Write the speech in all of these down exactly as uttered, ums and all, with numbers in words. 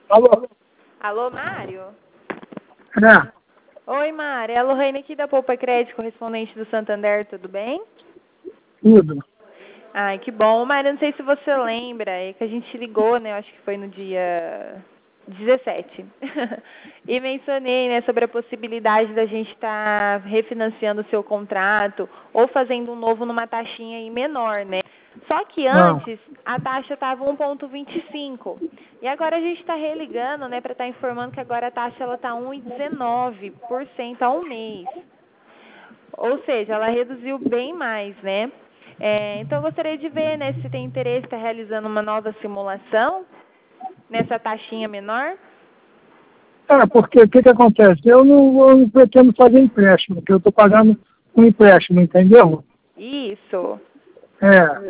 Alô? Alô, Mário? É, Oi, Mário. É a Lohane aqui da Poupa Crédito, correspondente do Santander, tudo bem? tudo. Ai, que bom. Mário, não sei se você lembra, é que a gente ligou, né? Eu acho que foi no dia dezessete. E mencionei, né, sobre a possibilidade da gente estar tá refinanciando o seu contrato ou fazendo um novo numa taxinha aí menor, né? Só que Ah, antes a taxa estava um vírgula vinte e cinco. E agora a gente está religando, né, para estar tá informando que agora a taxa ela está um vírgula dezenove por cento ao mês. Ou seja, ela reduziu bem mais, né? É, então eu gostaria de ver, né, se tem interesse em estar realizando uma nova simulação nessa taxinha menor. é porque o que, que acontece? Eu não, eu não pretendo fazer empréstimo, porque eu estou pagando um empréstimo, entendeu? Isso. É.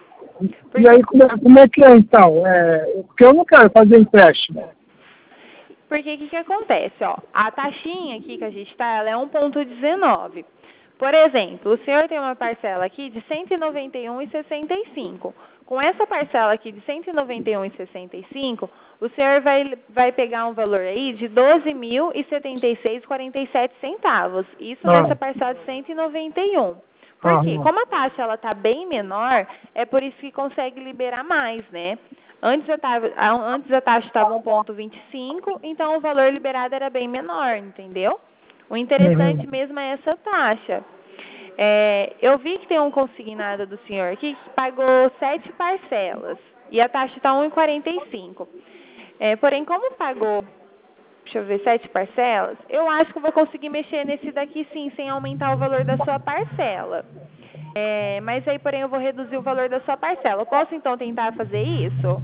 E Porque, aí, como é, como é que é então? É, porque eu não quero fazer empréstimo. porque o que, que acontece? Ó, a taxinha aqui que a gente está, ela é um vírgula dezenove. Por exemplo, o senhor tem uma parcela aqui de cento e noventa e um reais e sessenta e cinco centavos. Com essa parcela aqui de cento e noventa e um reais e sessenta e cinco centavos, o senhor vai, vai pegar um valor aí de doze mil e setenta e seis reais e quarenta e sete centavos. Isso Ah, nessa parcela de cento e noventa e um. Por ah, quê? Como a taxa ela tá bem menor, é por isso que consegue liberar mais, né? Antes a, tava, antes a taxa estava um vírgula vinte e cinco, então o valor liberado era bem menor, entendeu? O interessante uhum. mesmo é essa taxa. É, eu vi que tem um consignado do senhor aqui que pagou sete parcelas e a taxa está um vírgula quarenta e cinco. É, porém, como pagou, deixa eu ver, sete parcelas, eu acho que eu vou conseguir mexer nesse daqui sim, sem aumentar o valor da sua parcela. É, mas aí, porém, eu vou reduzir o valor da sua parcela. Eu posso então tentar fazer isso?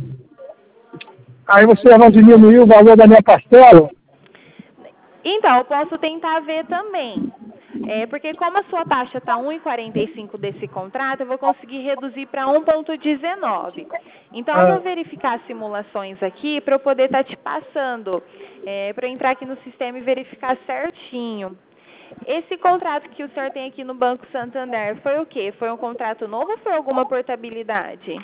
Aí você vai diminuir o valor da minha parcela? Então, eu posso tentar ver também. É, porque como a sua taxa está um vírgula quarenta e cinco desse contrato, eu vou conseguir reduzir para um vírgula dezenove. Então, eu vou Ah, verificar as simulações aqui para eu poder estar te passando, é, para eu entrar aqui no sistema e verificar certinho. Esse contrato que o senhor tem aqui no Banco Santander foi o quê? Foi um contrato novo ou foi alguma portabilidade?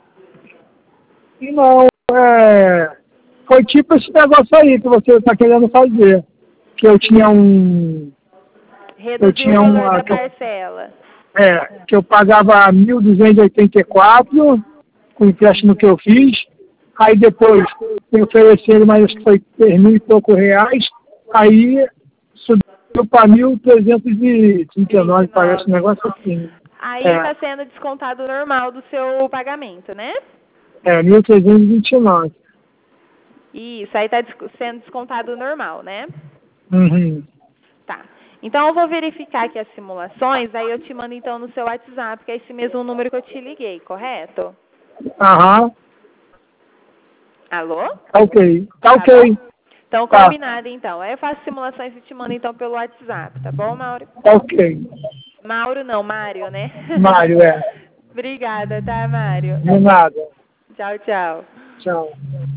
e não, é, foi tipo esse negócio aí que você está querendo fazer. Que eu tinha um. Eu Reduziu o tinha valor uma. da Que eu, parcela. é, que eu pagava mil duzentos e oitenta e quatro com o empréstimo que eu fiz. Aí depois me ofereceram, mas acho que foi três mil e poucos reais. Aí subiu para mil trezentos e trinta e nove, parece um vinte e nove. negócio assim. Aí É, está sendo descontado normal do seu pagamento, né? é mil trezentos e vinte e nove. Isso, aí está sendo descontado normal, né? Uhum. Tá. Então eu vou verificar aqui as simulações, aí eu te mando então no seu WhatsApp, que é esse mesmo número que eu te liguei, correto? Aham, Alô? tá ok. Tá Tá bom? ok. Então Tá, combinado então. Aí eu faço simulações e te mando então pelo WhatsApp, tá bom, Mauro? tá ok. Mauro não, Mário, né? Mário, é. Obrigada, tá, Mário? De nada. Tchau, tchau. Tchau.